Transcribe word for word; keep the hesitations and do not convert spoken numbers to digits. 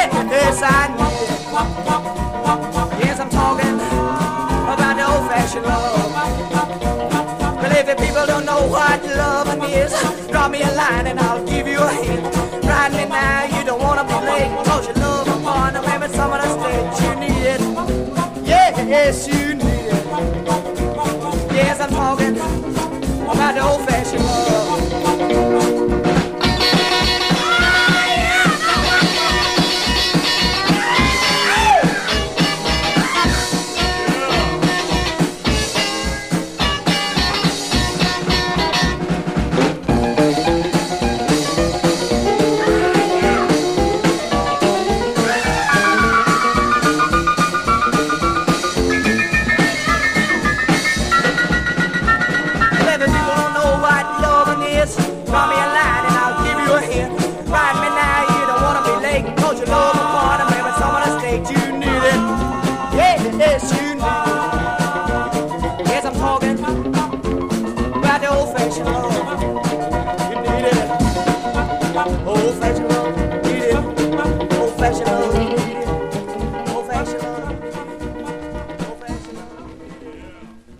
Yes, I need it. Yes, I'm talking about the old-fashioned love. Well, if the people don't know what loving is, drop me a line and I'll give you a hint. Right me now, you don't wanna be late, cause you love a partner, maybe some of the state you need it. Yes, you need it. Yes, I'm talking about the old-fashioned love. Yes, I'm talking about the old-fashioned love.